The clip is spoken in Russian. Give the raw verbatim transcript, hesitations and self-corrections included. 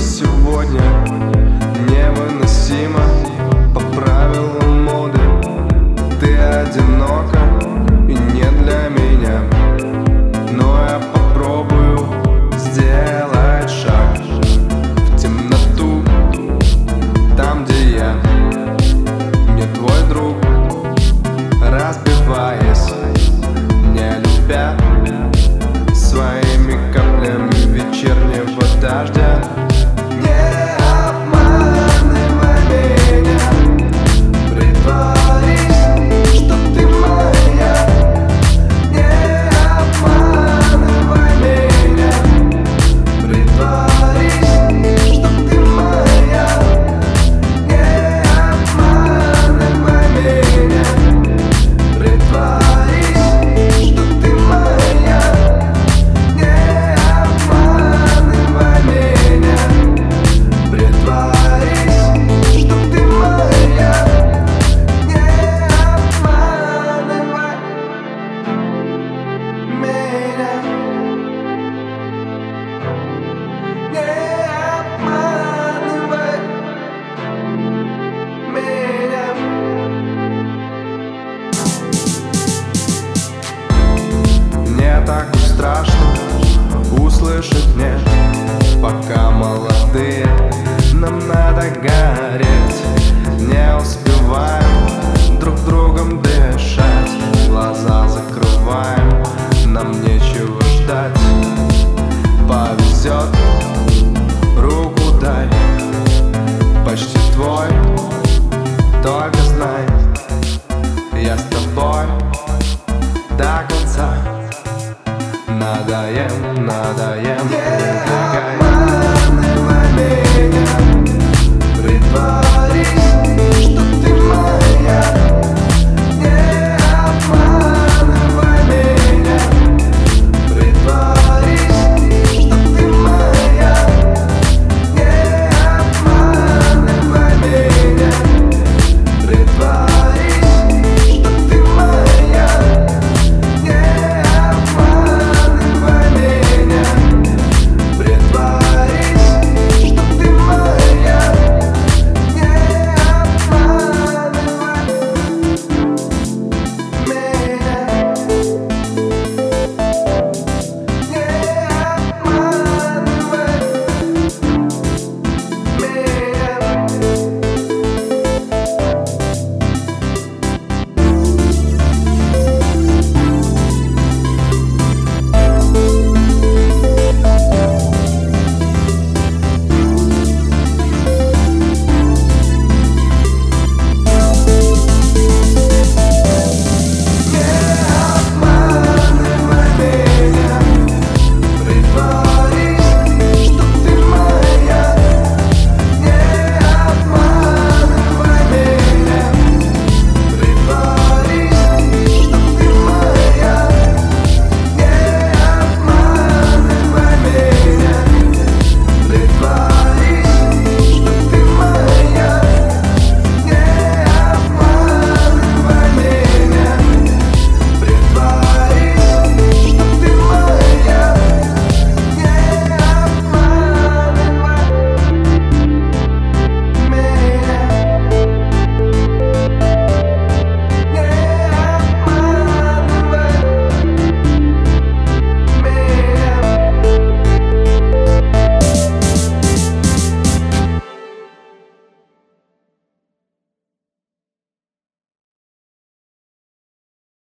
сегодня невыносимо по правилам моды. Ты одинока и не для меня, но я попробую сделать шаг в темноту, там, где я не твой друг, разбиваясь, не любя, своими каплями вечернего дождя. Не обманывай меня, притворись, что ты моя. Не обманывай меня, притворись, что ты моя. Не обманывай меня, притворись, что ты моя. Не обманывай меня, притворись, что ты моя. Не обманывай меня. Не обманывай меня. Не так уж страшно услышать нет, пока молодые, нам надо гореть. Не успеваем друг другом дышать, глаза закрываем, нам нечего ждать. Повезет, руку дай, почти твой, только знай, я с тобой до конца. Надоем, надоем.